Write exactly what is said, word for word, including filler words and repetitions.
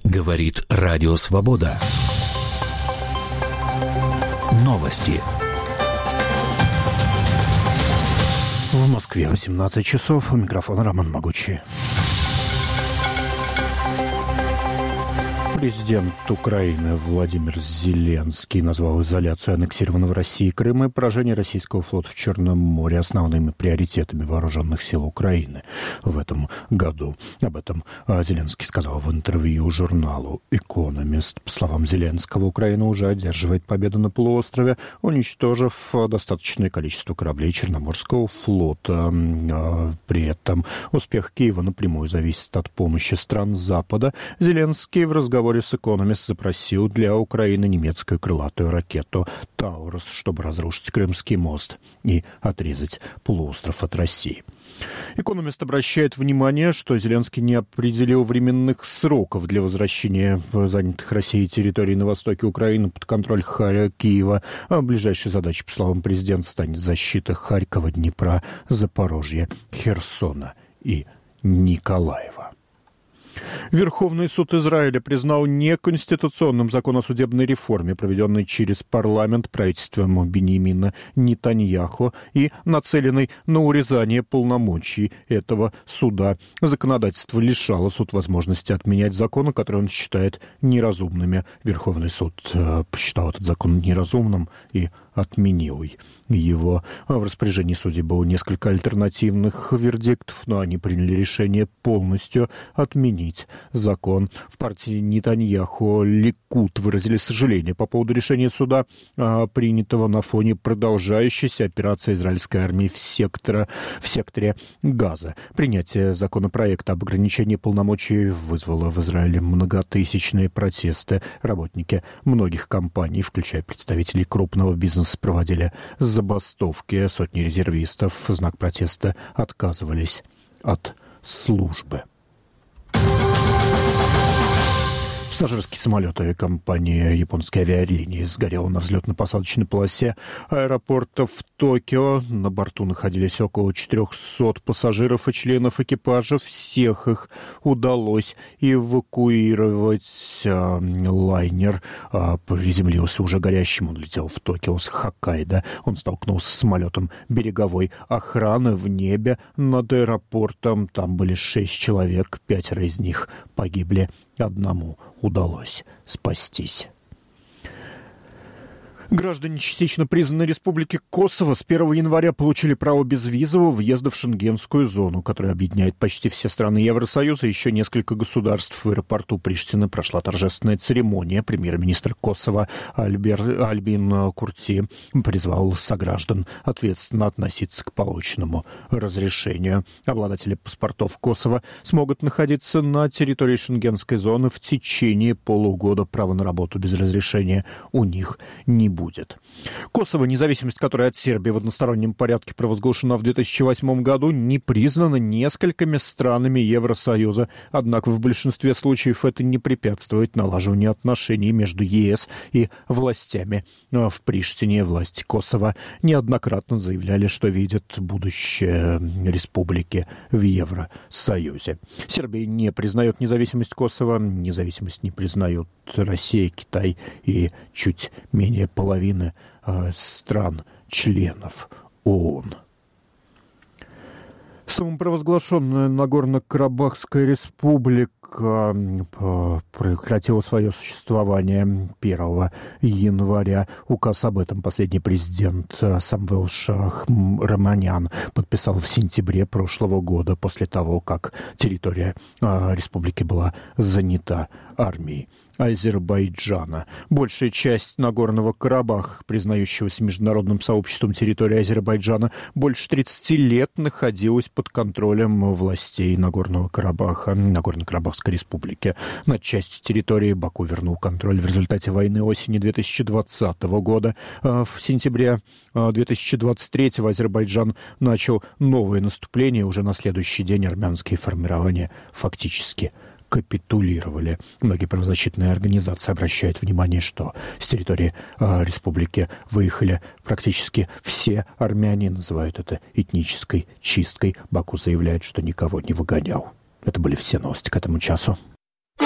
Говорит Радио Свобода. Новости. В Москве восемнадцать часов. У микрофона Роман Могучий. Президент Украины Владимир Зеленский назвал изоляцию аннексированного Россией Крыма и поражение российского флота в Черном море основными приоритетами вооруженных сил Украины в этом году. Об этом Зеленский сказал в интервью журналу «Экономист». По словам Зеленского, Украина уже одерживает победу на полуострове, уничтожив достаточное количество кораблей Черноморского флота. При этом успех Киева напрямую зависит от помощи стран Запада. Зеленский в разговоре с «Экономист» запросил для Украины немецкую крылатую ракету «Таурус», чтобы разрушить Крымский мост и отрезать полуостров от России. «Экономист» обращает внимание, что Зеленский не определил временных сроков для возвращения занятых Россией территорий на востоке Украины под контроль Киева. А ближайшей задачей, по словам президента, станет защита Харькова, Днепра, Запорожья, Херсона и Николаева. Верховный суд Израиля признал неконституционным закон о судебной реформе, проведенный через парламент правительством Биньямина Нетаньяху и нацеленный на урезание полномочий этого суда. Законодательство лишало суд возможности отменять законы, которые он считает неразумными. Верховный суд э, посчитал этот закон неразумным и отменил его. В распоряжении судей было несколько альтернативных вердиктов, но они приняли решение полностью отменить закон. В партии Нетаньяху Ликуд выразили сожаление по поводу решения суда, принятого на фоне продолжающейся операции израильской армии в, сектора, в секторе Газа. Принятие законопроекта об ограничении полномочий вызвало в Израиле многотысячные протесты. Работники многих компаний, включая представителей крупного бизнеса, проводили забастовки. Сотни резервистов в знак протеста отказывались от службы. Пассажирский самолет авиакомпании японской авиалинии сгорел на взлетно-посадочной полосе аэропорта в Токио. На борту находились около четырехсот пассажиров и членов экипажа. Всех их удалось эвакуировать. Лайнер приземлился уже горящим. Он летел в Токио с Хоккайдо. Он столкнулся с самолетом береговой охраны в небе над аэропортом. Там были шесть человек, пятеро из них погибли. Одному удалось спастись. Граждане частично признанной республики Косово с первого января получили право безвизового въезда в шенгенскую зону, которая объединяет почти все страны Евросоюза и еще несколько государств. В аэропорту Приштины прошла торжественная церемония. Премьер-министр Косово Альбер, Альбин Курти призвал сограждан ответственно относиться к полученному разрешению. Обладатели паспортов Косово смогут находиться на территории шенгенской зоны в течение полугода. Право на работу без разрешения у них не будет. будет. Косово, независимость которой от Сербии в одностороннем порядке провозглашена в две тысячи восьмом году, не признана несколькими странами Евросоюза. Однако в большинстве случаев это не препятствует налаживанию отношений между ЕС и властями. В Приштине власти Косово неоднократно заявляли, что видят будущее республики в Евросоюзе. Сербия не признает независимость Косово, независимость не признают Россия, Китай и чуть менее половины э, стран-членов ООН. Самопровозглашенная Нагорно-Карабахская республика прекратила свое существование первого января. Указ об этом последний президент Самвел Шахраманян подписал в сентябре прошлого года, после того, как территория республики была занята армией Азербайджана. Большая часть Нагорного Карабаха, признающегося международным сообществом территории Азербайджана, больше тридцати лет находилась под контролем властей Нагорного Карабаха, Нагорно-Карабахской республики. Над частью территории Баку вернул контроль в результате войны осени две тысячи двадцатого года. В сентябре две тысячи двадцать третьего Азербайджан начал новое наступление. Уже на следующий день армянские формирования фактически капитулировали. Многие правозащитные организации обращают внимание, что с территории э, республики выехали практически все армяне, называют это этнической чисткой. Баку заявляет, что никого не выгонял. Это были все новости к этому часу.